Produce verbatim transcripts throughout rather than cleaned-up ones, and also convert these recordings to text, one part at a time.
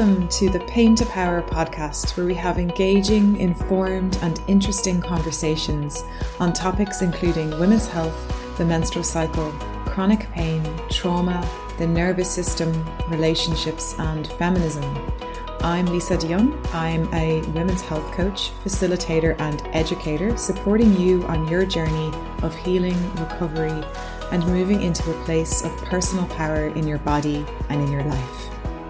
Welcome to the Pain to Power podcast, where we have engaging, informed, and interesting conversations on topics including women's health, the menstrual cycle, chronic pain, trauma, the nervous system, relationships, and feminism. I'm Lisa de Jong. I'm a women's health coach, facilitator, and educator, supporting you on your journey of healing, recovery, and moving into a place of personal power in your body and in your life.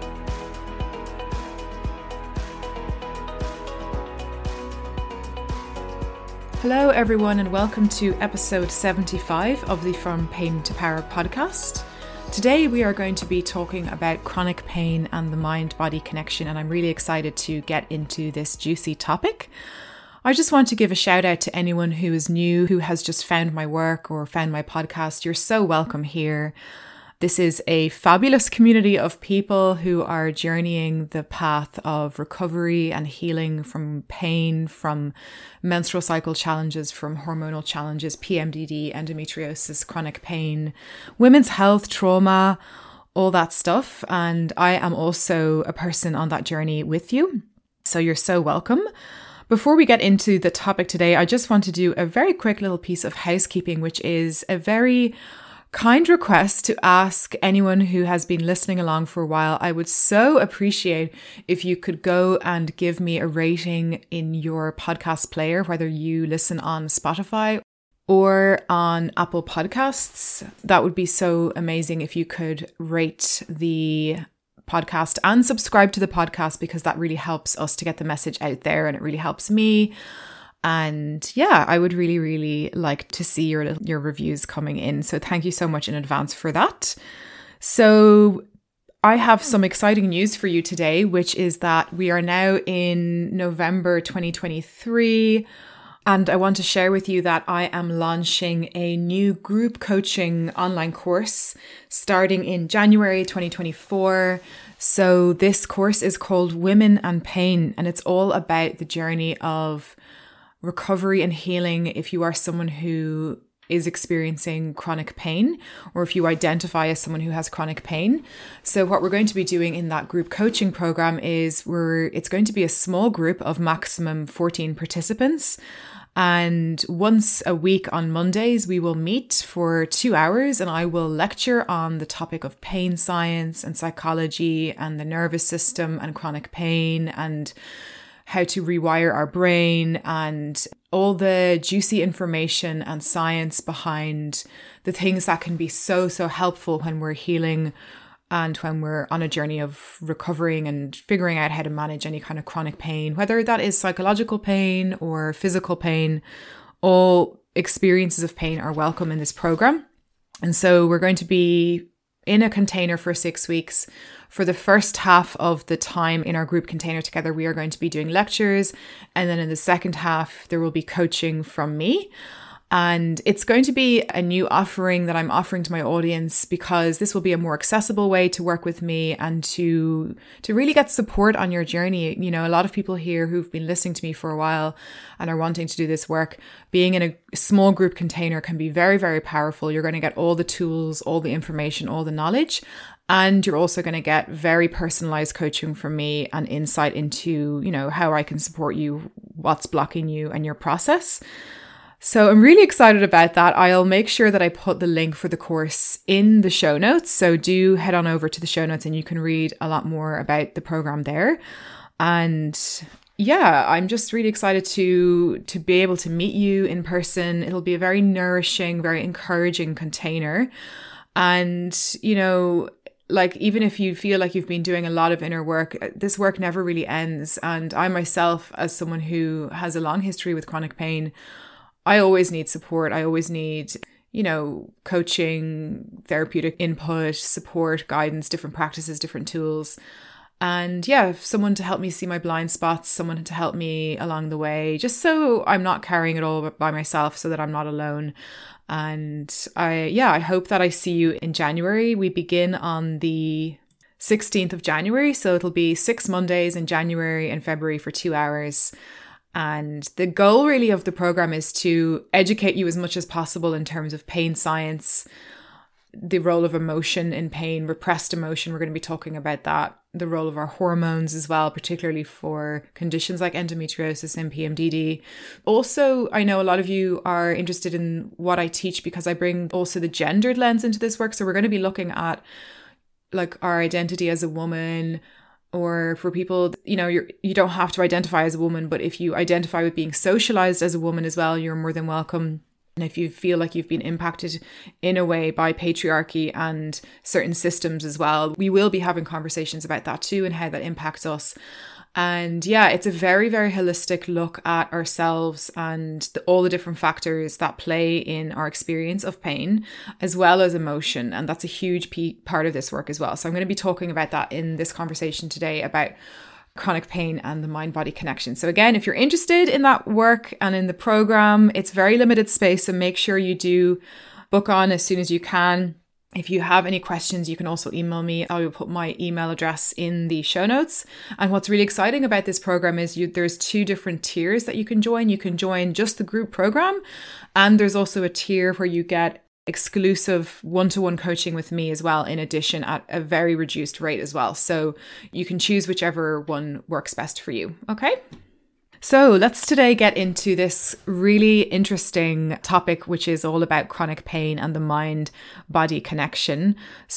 Hello everyone, and welcome to episode seventy-five of the From Pain to Power podcast. Today we are going to be talking about chronic pain and the mind-body connection, and I'm really excited to get into this juicy topic. I just want to give a shout out to anyone who is new, who has just found my work or found my podcast. You're so welcome here. This is a fabulous community of people who are journeying the path of recovery and healing from pain, from menstrual cycle challenges, from hormonal challenges, P M D D, endometriosis, chronic pain, women's health, trauma, all that stuff. And I am also a person on that journey with you. So you're so welcome. Before we get into the topic today, I just want to do a very quick little piece of housekeeping, which is a very kind request to ask anyone who has been listening along for a while. I would so appreciate if you could go and give me a rating in your podcast player, whether you listen on Spotify or on Apple Podcasts. That would be so amazing if you could rate the podcast and subscribe to the podcast, because that really helps us to get the message out there and it really helps me. And yeah, I would really, really like to see your your reviews coming in. So thank you so much in advance for that. So I have some exciting news for you today, which is that we are now in November twenty twenty-three. And I want to share with you that I am launching a new group coaching online course starting in January twenty twenty-four. So this course is called Women and Pain, and it's all about the journey of recovery and healing if you are someone who is experiencing chronic pain, or if you identify as someone who has chronic pain. So what we're going to be doing in that group coaching program is we're it's going to be a small group of maximum fourteen participants. And once a week on Mondays, we will meet for two hours and I will lecture on the topic of pain science and psychology and the nervous system and chronic pain and how to rewire our brain and all the juicy information and science behind the things that can be so, so helpful when we're healing and when we're on a journey of recovering and figuring out how to manage any kind of chronic pain, whether that is psychological pain or physical pain. All experiences of pain are welcome in this program. And so we're going to be in a container for six weeks. For the first half of the time in our group container together, we are going to be doing lectures. And then in the second half, there will be coaching from me. And it's going to be a new offering that I'm offering to my audience, because this will be a more accessible way to work with me and to to really get support on your journey. You know, a lot of people here who've been listening to me for a while and are wanting to do this work, being in a small group container can be very, very powerful. You're going to get all the tools, all the information, all the knowledge. And you're also going to get very personalized coaching from me and insight into, you know, how I can support you, what's blocking you and your process. So I'm really excited about that. I'll make sure that I put the link for the course in the show notes. So do head on over to the show notes and you can read a lot more about the program there. And yeah, I'm just really excited to to be able to meet you in person. It'll be a very nourishing, very encouraging container. And, you know, like, even if you feel like you've been doing a lot of inner work, this work never really ends. And I myself, as someone who has a long history with chronic pain, I always need support. I always need, you know, coaching, therapeutic input, support, guidance, different practices, different tools. And yeah, someone to help me see my blind spots, someone to help me along the way, just so I'm not carrying it all by myself, so that I'm not alone. And I, yeah, I hope that I see you in January. We begin on the sixteenth of January. So it'll be six Mondays in January and February for two hours. And the goal really of the program is to educate you as much as possible in terms of pain science, the role of emotion in pain, repressed emotion. We're going to be talking about that, the role of our hormones as well, particularly for conditions like endometriosis and P M D D. Also, I know a lot of you are interested in what I teach because I bring also the gendered lens into this work. So we're going to be looking at like our identity as a woman, or for people, you know, you're, you don't have to identify as a woman, but if you identify with being socialized as a woman as well, you're more than welcome. And if you feel like you've been impacted in a way by patriarchy and certain systems as well, we will be having conversations about that too and how that impacts us. And yeah, it's a very, very holistic look at ourselves and the, all the different factors that play in our experience of pain, as well as emotion. And that's a huge p- part of this work as well. So I'm going to be talking about that in this conversation today about chronic pain and the mind-body connection. So again, if you're interested in that work and in the program, it's very limited space. So make sure you do book on as soon as you can. If you have any questions, you can also email me. I will put my email address in the show notes. And what's really exciting about this program is you, there's two different tiers that you can join. You can join just the group program. And there's also a tier where you get exclusive one-to-one coaching with me as well, in addition, at a very reduced rate as well. So you can choose whichever one works best for you. Okay. So let's today get into this really interesting topic, which is all about chronic pain and the mind-body connection.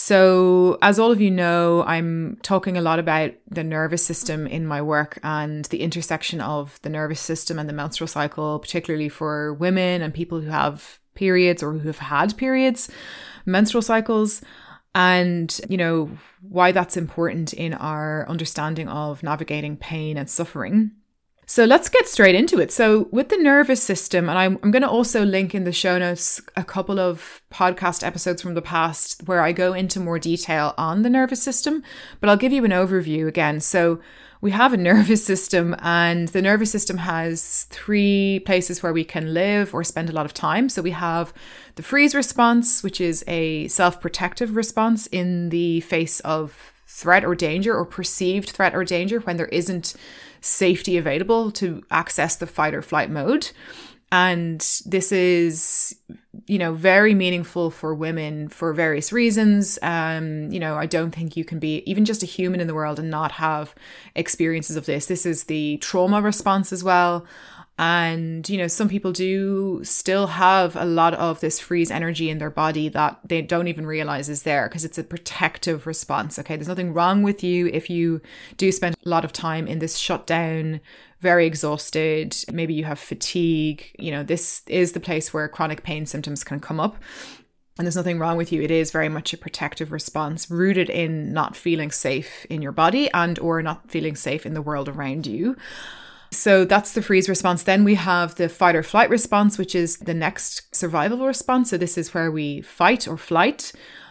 So as all of you know, I'm talking a lot about the nervous system in my work and the intersection of the nervous system and the menstrual cycle, particularly for women and people who have periods or who have had periods, menstrual cycles, and, you know, why that's important in our understanding of navigating pain and suffering. So let's get straight into it. So with the nervous system, and I'm, I'm going to also link in the show notes a couple of podcast episodes from the past where I go into more detail on the nervous system, but I'll give you an overview again. So we have a nervous system, and the nervous system has three places where we can live or spend a lot of time. So we have the freeze response, which is a self-protective response in the face of threat or danger, or perceived threat or danger, when there isn't safety available to access the fight or flight mode. And this is, you know, very meaningful for women for various reasons. Um, you know, I don't think you can be even just a human in the world and not have experiences of this. This is the trauma response as well. And, you know, some people do still have a lot of this freeze energy in their body that they don't even realize is there, because it's a protective response. Okay. There's nothing wrong with you if you do spend a lot of time in this shutdown, very exhausted. Maybe you have fatigue. You know, this is the place where chronic pain symptoms can come up. And there's nothing wrong with you. It is very much a protective response rooted in not feeling safe in your body and or not feeling safe in the world around you. So that's the freeze response. Then we have the fight or flight response, which is the next survival response. So this is where we fight or flight.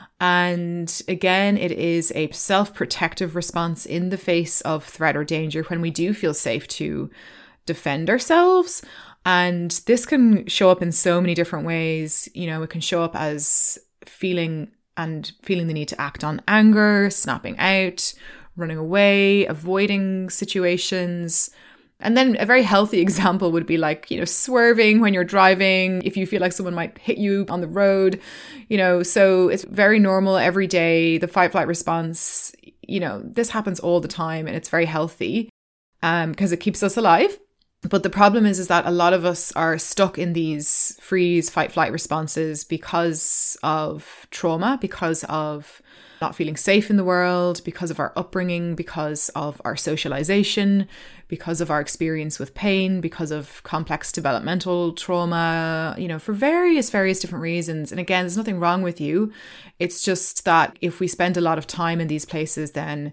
And again, it is a self-protective response in the face of threat or danger when we do feel safe to defend ourselves. And this can show up in so many different ways. You know, it can show up as feeling and feeling the need to act on anger, snapping out, running away, avoiding situations. And then a very healthy example would be like, you know, swerving when you're driving, if you feel like someone might hit you on the road, you know, so it's very normal every day. The fight flight response, you know, this happens all the time, and it's very healthy um, because it keeps us alive. But the problem is, is that a lot of us are stuck in these freeze, fight, flight responses because of trauma, because of not feeling safe in the world, because of our upbringing, because of our socialization, because of our experience with pain, because of complex developmental trauma, you know, for various, various different reasons. And again, there's nothing wrong with you. It's just that if we spend a lot of time in these places, then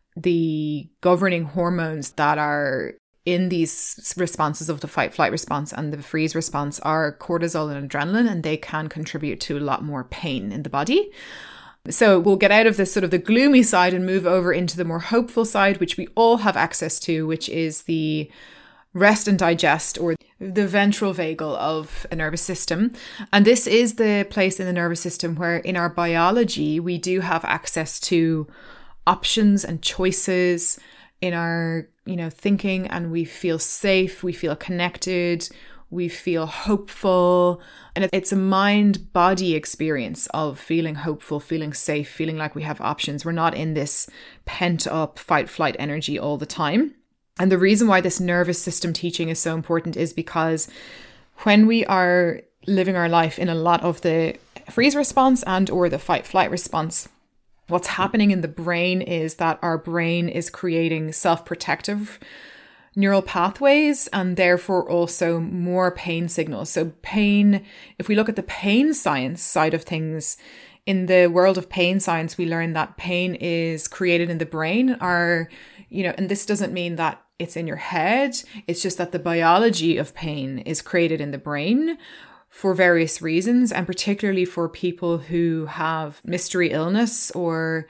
the governing hormones that are in these responses of the fight flight response and the freeze response are cortisol and adrenaline, and they can contribute to a lot more pain in the body. So we'll get out of this sort of the gloomy side and move over into the more hopeful side, which we all have access to, which is the rest and digest, or the ventral vagal of a nervous system. And this is the place in the nervous system where in our biology, we do have access to options and choices in our, you know, thinking, and we feel safe, we feel connected, we feel hopeful. And it's a mind-body experience of feeling hopeful, feeling safe, feeling like we have options. We're not in this pent-up fight-flight energy all the time. And the reason why this nervous system teaching is so important is because when we are living our life in a lot of the freeze response and or the fight-flight response, what's happening in the brain is that our brain is creating self-protective neural pathways and therefore also more pain signals. So pain, if we look at the pain science side of things, in the world of pain science, we learn that pain is created in the brain. Our, you know, and this doesn't mean that it's in your head. It's just that the biology of pain is created in the brain for various reasons, and particularly for people who have mystery illness or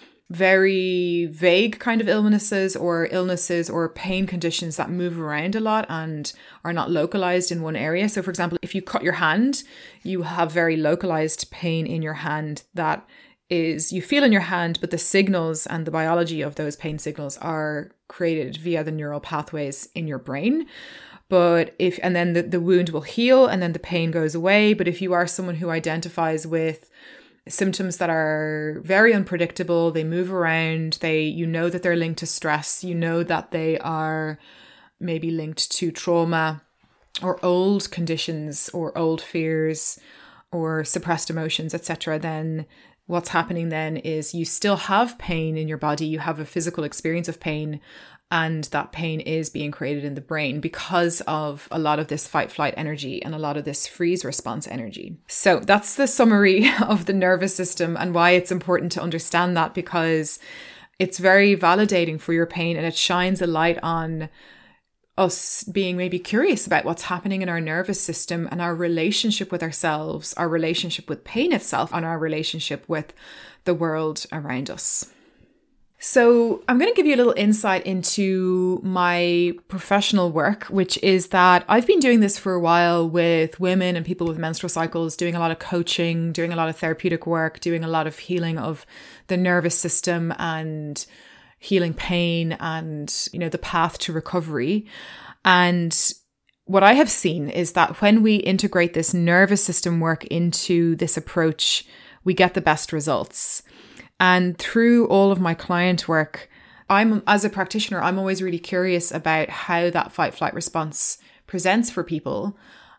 very vague kind of illnesses or illnesses or pain conditions that move around a lot and are not localized in one area. So for example, if you cut your hand, you have very localized pain in your hand that is, you feel in your hand, but the signals and the biology of those pain signals are created via the neural pathways in your brain. But if, and then the, the wound will heal and then the pain goes away. But if you are someone who identifies with symptoms that are very unpredictable, they move around, they, you know that they're linked to stress, you know that they are maybe linked to trauma or old conditions or old fears or suppressed emotions, et cetera, then what's happening then is you still have pain in your body, you have a physical experience of pain, and that pain is being created in the brain because of a lot of this fight flight energy and a lot of this freeze response energy. So that's the summary of the nervous system and why it's important to understand that, because it's very validating for your pain and it shines a light on us being maybe curious about what's happening in our nervous system and our relationship with ourselves, our relationship with pain itself, and our relationship with the world around us. So I'm going to give you a little insight into my professional work, which is that I've been doing this for a while with women and people with menstrual cycles, doing a lot of coaching, doing a lot of therapeutic work, doing a lot of healing of the nervous system and healing pain and, you know, the path to recovery. And what I have seen is that when we integrate this nervous system work into this approach, we get the best results. And through all of my client work, I'm, as a practitioner, I'm always really curious about how that fight-flight response presents for people,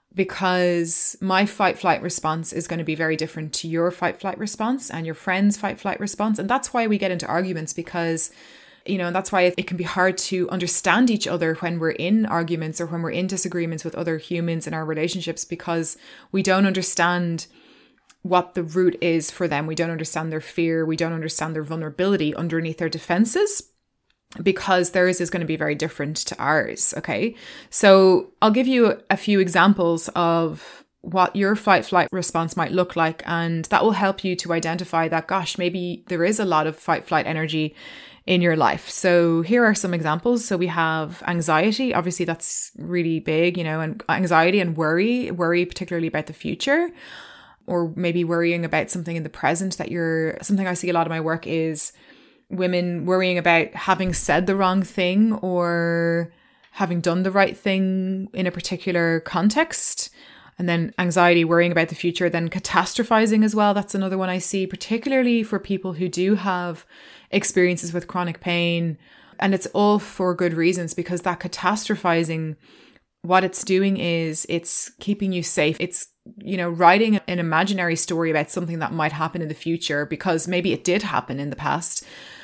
because my fight-flight response is going to be very different to your fight-flight response and your friend's fight-flight response. And that's why we get into arguments, because, you know, and that's why it, it can be hard to understand each other when we're in arguments or when we're in disagreements with other humans in our relationships, because we don't understand what the root is for them. We don't understand their fear. We don't understand their vulnerability underneath their defenses, because theirs is going to be very different to ours. Okay. So I'll give you a few examples of what your fight flight response might look like. And that will help you to identify that, gosh, maybe there is a lot of fight flight energy in your life. So here are some examples. So we have anxiety. Obviously that's really big, you know, and anxiety and worry, worry particularly about the future, or maybe worrying about something in the present that you're, something I see a lot of my work is women worrying about having said the wrong thing or having done the right thing in a particular context. And then anxiety, worrying about the future, then catastrophizing as well. That's another one I see, particularly for people who do have experiences with chronic pain. And it's all for good reasons, because that catastrophizing, what it's doing is it's keeping you safe. It's, you know, writing an imaginary story about something that might happen in the future, because maybe it did happen in the past.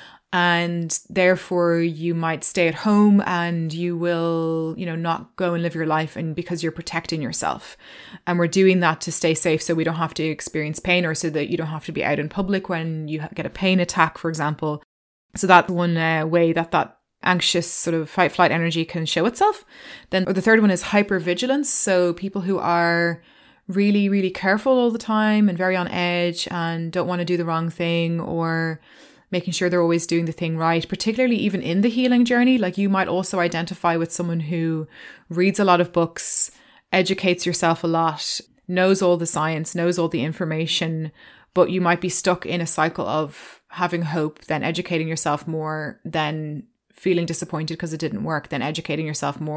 And therefore you might stay at home and you will, you know, not go and live your life, and because you're protecting yourself. And we're doing that to stay safe so we don't have to experience pain, or so that you don't have to be out in public when you get a pain attack, for example. So that's one uh, way that that anxious sort of fight flight energy can show itself. Then the third one is hypervigilance. So people who are really, really careful all the time and very on edge and don't want to do the wrong thing, or making sure they're always doing the thing right, particularly even in the healing journey. Like you might also identify with someone who reads a lot of books, educates yourself a lot, knows all the science, knows all the information, but you might be stuck in a cycle of having hope, then educating yourself more, then feeling disappointed because it didn't work, then educating yourself more,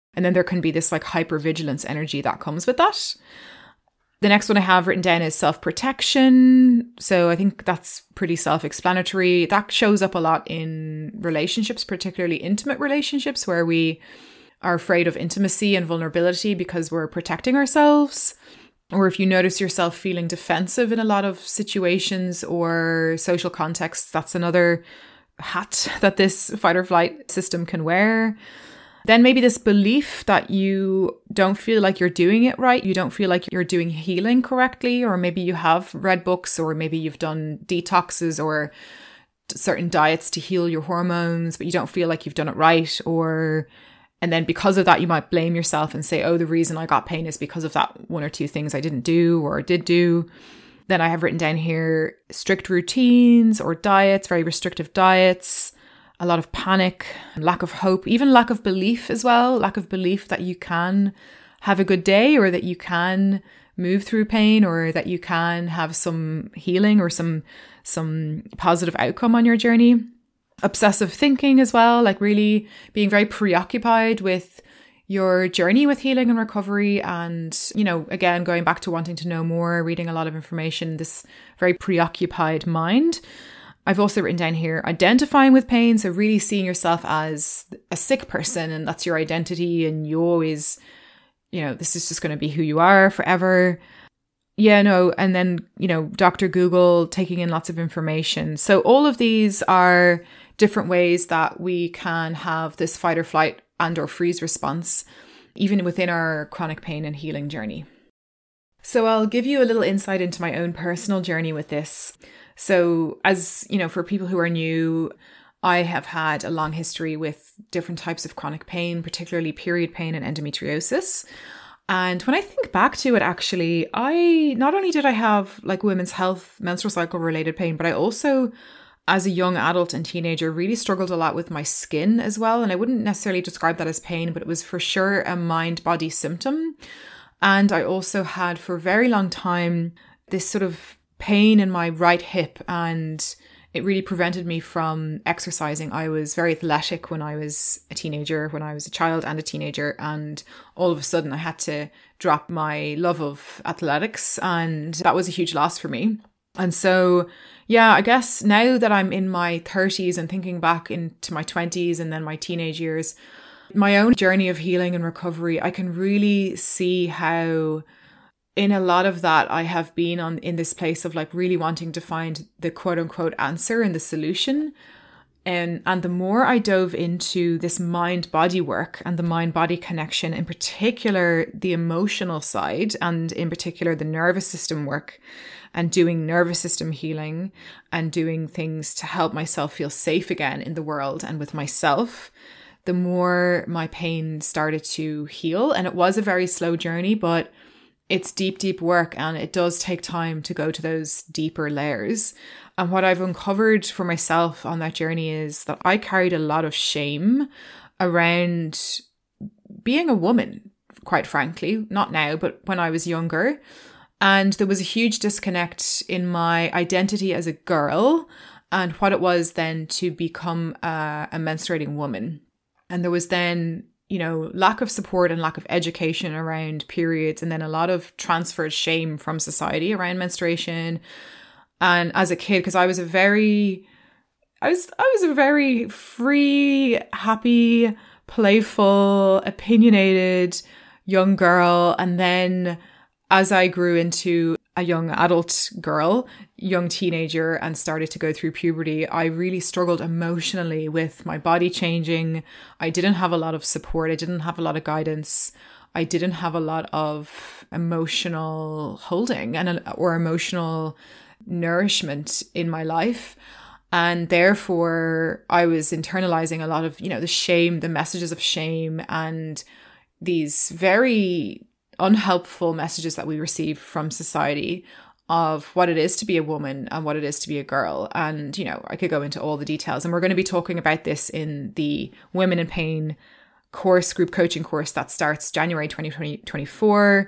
And then there can be this like hypervigilance energy that comes with that. The next one I have written down is self-protection. So I think that's pretty self-explanatory. That shows up a lot in relationships, particularly intimate relationships, where we are afraid of intimacy and vulnerability because we're protecting ourselves. Or if you notice yourself feeling defensive in a lot of situations or social contexts, that's another hat that this fight or flight system can wear. Then maybe this belief that you don't feel like you're doing it right. You don't feel like you're doing healing correctly, or maybe you have read books, or maybe you've done detoxes or certain diets to heal your hormones, but you don't feel like you've done it right. Or, and then because of that, you might blame yourself and say, oh, the reason I got pain is because of that one or two things I didn't do or did do. Then I have written down here strict routines or diets, very restrictive diets, a lot of panic, lack of hope, even lack of belief as well, lack of belief that you can have a good day, or that you can move through pain, or that you can have some healing or some some positive outcome on your journey. Obsessive thinking as well, like really being very preoccupied with your journey with healing and recovery. And, you know, again, going back to wanting to know more, reading a lot of information, this very preoccupied mind. I've also written down here, identifying with pain. So really seeing yourself as a sick person, and that's your identity. And you always, you know, this is just going to be who you are forever. Yeah, no. And then, you know, Doctor Google, taking in lots of information. So all of these are different ways that we can have this fight or flight and or freeze response, even within our chronic pain and healing journey. So I'll give you a little insight into my own personal journey with this. So as, you know, for people who are new, I have had a long history with different types of chronic pain, particularly period pain and endometriosis. And when I think back to it, actually, I not only did I have like women's health, menstrual cycle related pain, but I also, as a young adult and teenager, really struggled a lot with my skin as well. And I wouldn't necessarily describe that as pain, but it was for sure a mind-body symptom. And I also had for a very long time this sort of pain in my right hip, and it really prevented me from exercising. I was very athletic when I was a teenager, when I was a child and a teenager, and all of a sudden I had to drop my love of athletics, and that was a huge loss for me. And so, yeah, I guess now that I'm in my thirties and thinking back into my twenties and then my teenage years, my own journey of healing and recovery, I can really see how in a lot of that, I have been on in this place of like really wanting to find the quote unquote answer and the solution. And, and the more I dove into this mind body work and the mind body connection, in particular, the emotional side, and in particular, the nervous system work, and doing nervous system healing and doing things to help myself feel safe again in the world and with myself, the more my pain started to heal. And it was a very slow journey, but it's deep, deep work, and it does take time to go to those deeper layers. And what I've uncovered for myself on that journey is that I carried a lot of shame around being a woman, quite frankly, not now, but when I was younger. And there was a huge disconnect in my identity as a girl and what it was then to become a, a menstruating woman. And there was then, you know, lack of support and lack of education around periods, and then a lot of transferred shame from society around menstruation. And as a kid, because I was a very, I was, I was a very free, happy, playful, opinionated young girl. And then as I grew into a young adult girl, young teenager, and started to go through puberty, I really struggled emotionally with my body changing. I didn't have a lot of support. I didn't have a lot of guidance. I didn't have a lot of emotional holding and or emotional nourishment in my life. And therefore, I was internalizing a lot of, you know, the shame, the messages of shame, and these very unhelpful messages that we receive from society of what it is to be a woman and what it is to be a girl. And, you know, I could go into all the details, and we're going to be talking about this in the Women in Pain course, group coaching course that starts January twenty twenty-four.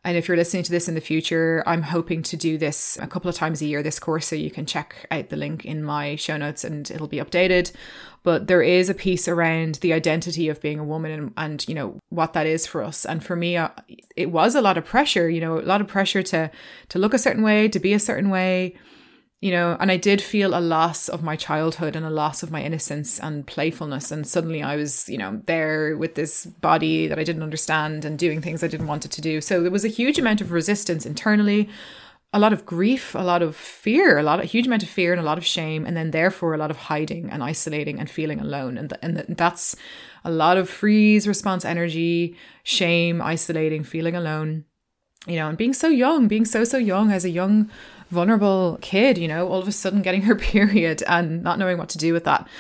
And if you're listening to this in the future, I'm hoping to do this a couple of times a year, this course, so you can check out the link in my show notes and it'll be updated. But there is a piece around the identity of being a woman and, and you know, what that is for us. And for me, uh, it was a lot of pressure, you know, a lot of pressure to to look a certain way, to be a certain way, you know, and I did feel a loss of my childhood and a loss of my innocence and playfulness. And suddenly I was, you know, there with this body that I didn't understand and doing things I didn't want it to do. So there was a huge amount of resistance internally, a lot of grief, a lot of fear, a lot, a huge amount of fear and a lot of shame. And then therefore a lot of hiding and isolating and feeling alone. And, th- and th- that's a lot of freeze response energy, shame, isolating, feeling alone, you know, and being so young, being so, so young as a young vulnerable kid, you know, all of a sudden getting her period and not knowing what to do with that.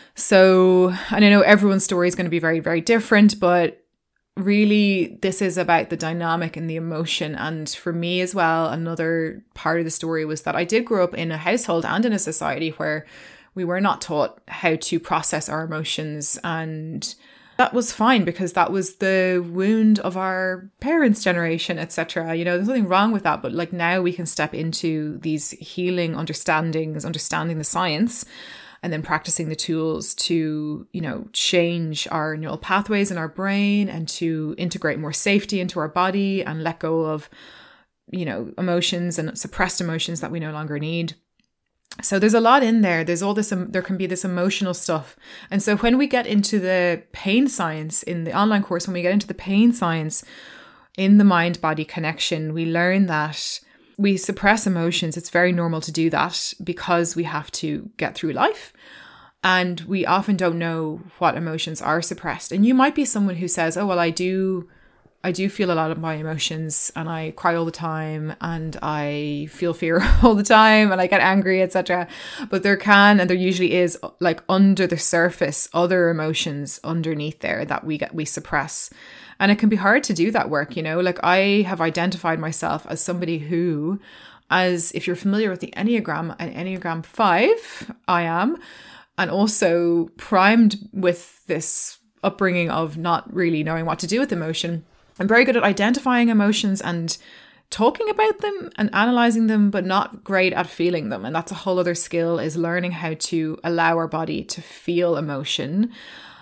So, and I know everyone's story is going to be very, very different, but really this is about the dynamic and the emotion. And for me as well, another part of the story was that I did grow up in a household and in a society where we were not taught how to process our emotions, and that was fine because that was the wound of our parents' generation, et cetera. You know, there's nothing wrong with that. But like now we can step into these healing understandings, understanding the science, and then practicing the tools to, you know, change our neural pathways in our brain and to integrate more safety into our body and let go of, you know, emotions and suppressed emotions that we no longer need. So there's a lot in there. There's all this, um, there can be this emotional stuff. And so when we get into the pain science in the online course, when we get into the pain science in the mind-body connection, we learn that we suppress emotions. It's very normal to do that because we have to get through life. And we often don't know what emotions are suppressed. And you might be someone who says, oh, well, I do I do feel a lot of my emotions and I cry all the time and I feel fear all the time and I get angry, et cetera. But there can, and there usually is, like under the surface, other emotions underneath there that we get, we suppress. And it can be hard to do that work, you know, like I have identified myself as somebody who, as if you're familiar with the Enneagram, an Enneagram five, I am, and also primed with this upbringing of not really knowing what to do with emotion. I'm very good at identifying emotions and talking about them and analyzing them, but not great at feeling them. And that's a whole other skill, is learning how to allow our body to feel emotion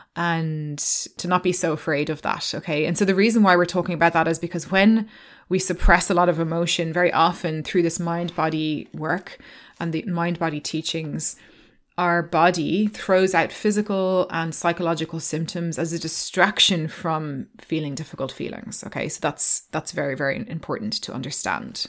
and to not be so afraid of that. Okay. And so the reason why we're talking about that is because when we suppress a lot of emotion, very often through this mind-body work and the mind-body teachings, our body throws out physical and psychological symptoms as a distraction from feeling difficult feelings. Okay, so that's that's very, very important to understand.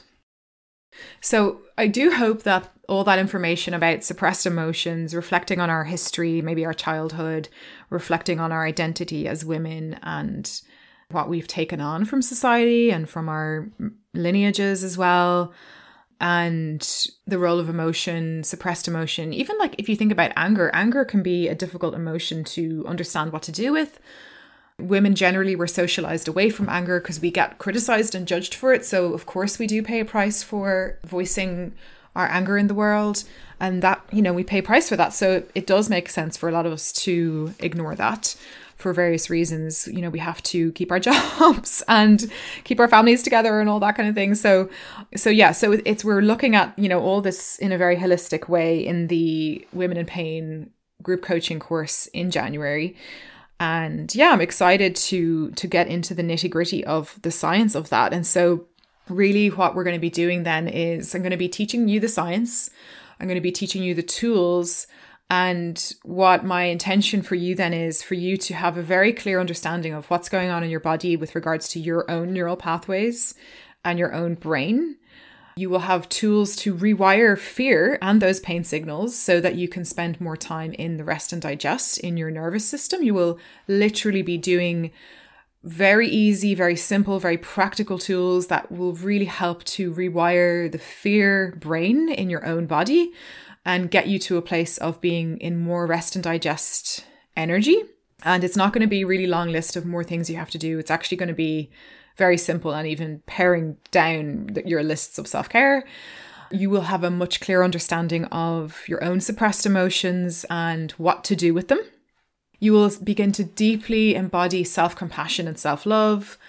So I do hope that all that information about suppressed emotions, reflecting on our history, maybe our childhood, reflecting on our identity as women and what we've taken on from society and from our lineages as well, and the role of emotion, suppressed emotion. Even like if you think about anger, anger can be a difficult emotion to understand what to do with. Women generally were socialized away from anger because we get criticized and judged for it. So of course we do pay a price for voicing our anger in the world, and that, you know, we pay a price for that. So it does make sense for a lot of us to ignore that for various reasons. You know, we have to keep our jobs and keep our families together and all that kind of thing. So, so yeah, so it's, we're looking at, you know, all this in a very holistic way in the Women in Pain group coaching course in January. And yeah, I'm excited to, to get into the nitty gritty of the science of that. And so really what we're going to be doing then is I'm going to be teaching you the science. I'm going to be teaching you the tools. And what my intention for you then is for you to have a very clear understanding of what's going on in your body with regards to your own neural pathways and your own brain. You will have tools to rewire fear and those pain signals so that you can spend more time in the rest and digest in your nervous system. You will literally be doing very easy, very simple, very practical tools that will really help to rewire the fear brain in your own body and get you to a place of being in more rest and digest energy. And it's not going to be a really long list of more things you have to do. It's actually going to be very simple, and even paring down your lists of self-care. You will have a much clearer understanding of your own suppressed emotions and what to do with them. You will begin to deeply embody self-compassion and self-love.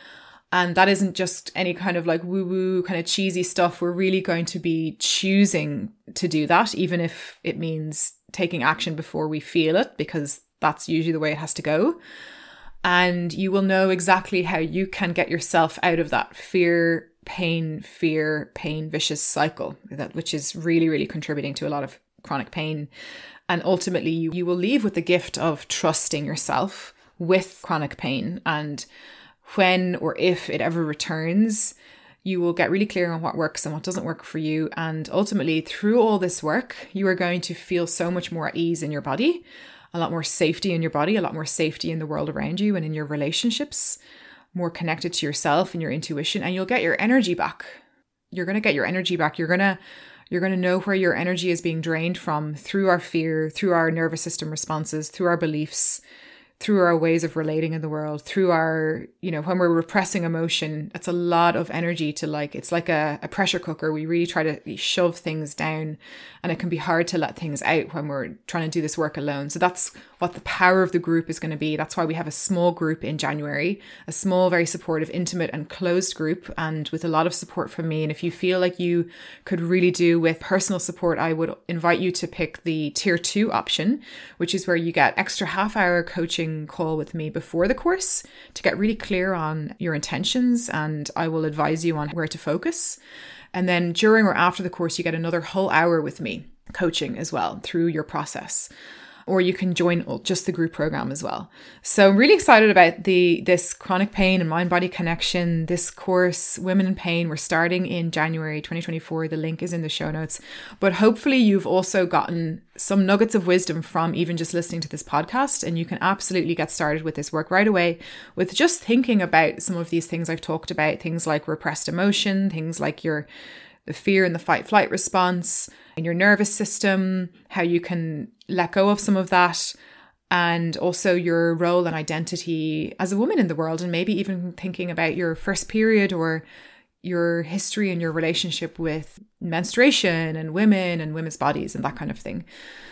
And that isn't just any kind of like woo-woo kind of cheesy stuff. We're really going to be choosing to do that, even if it means taking action before we feel it, because that's usually the way it has to go. And you will know exactly how you can get yourself out of that fear, pain, fear, pain, vicious cycle, that which is really, really contributing to a lot of chronic pain. And ultimately, you, you will leave with the gift of trusting yourself with chronic pain. And when or if it ever returns, you will get really clear on what works and what doesn't work for you. And ultimately, through all this work, you are going to feel so much more at ease in your body, a lot more safety in your body, a lot more safety in the world around you and in your relationships, more connected to yourself and your intuition, and you'll get your energy back. You're going to get your energy back. You're going to You're going to know where your energy is being drained from through our fear, through our nervous system responses, through our beliefs, through our ways of relating in the world, through our, you know, when we're repressing emotion. It's a lot of energy to like, it's like a, a pressure cooker. We really try to shove things down, and it can be hard to let things out when we're trying to do this work alone. So that's what the power of the group is going to be. That's why we have a small group in January, a small, very supportive, intimate and closed group, and with a lot of support from me. And if you feel like you could really do with personal support, I would invite you to pick the tier two option, which is where you get extra half hour coaching call with me before the course to get really clear on your intentions, and I will advise you on where to focus. And then during or after the course, you get another whole hour with me coaching as well through your process. Or you can join just the group program as well. So I'm really excited about the this chronic pain and mind-body connection, this course, Women in Pain. We're starting in January twenty twenty-four. The link is in the show notes. But hopefully you've also gotten some nuggets of wisdom from even just listening to this podcast. And you can absolutely get started with this work right away with just thinking about some of these things I've talked about, things like repressed emotion, things like your the fear and the fight flight response in your nervous system, how you can let go of some of that, and also your role and identity as a woman in the world, and maybe even thinking about your first period or your history and your relationship with menstruation and women and women's bodies and that kind of thing.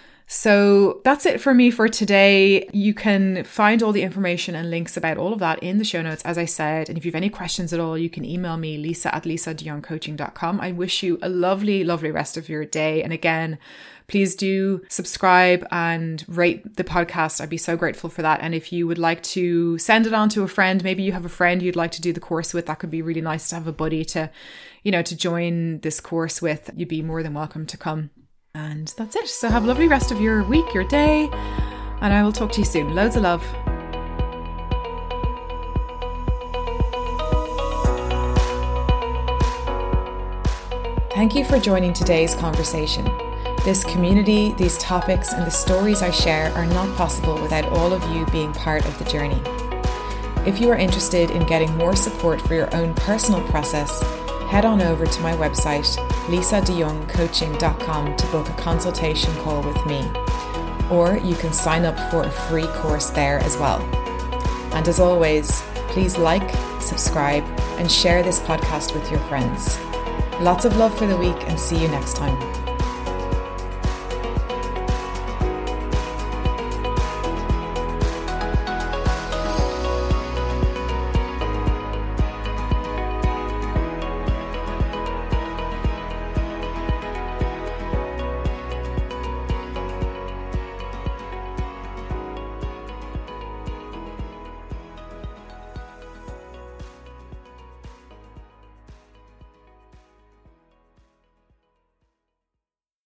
So that's it for me for today. You can find all the information and links about all of that in the show notes, as I said. And if you have any questions at all, you can email me, lisa at lisa de jong coaching dot com. I wish you a lovely, lovely rest of your day. And again, please do subscribe and rate the podcast. I'd be so grateful for that. And if you would like to send it on to a friend, maybe you have a friend you'd like to do the course with, that could be really nice to have a buddy to, you know, to join this course with. You'd be more than welcome to come. And that's it. So have a lovely rest of your week, your day, and I will talk to you soon. Loads of love. Thank you for joining today's conversation. This community, these topics, and the stories I share are not possible without all of you being part of the journey. If you are interested in getting more support for your own personal process, head on over to my website, lisa de jong coaching dot com, to book a consultation call with me. Or you can sign up for a free course there as well. And as always, please like, subscribe, and share this podcast with your friends. Lots of love for the week, and see you next time.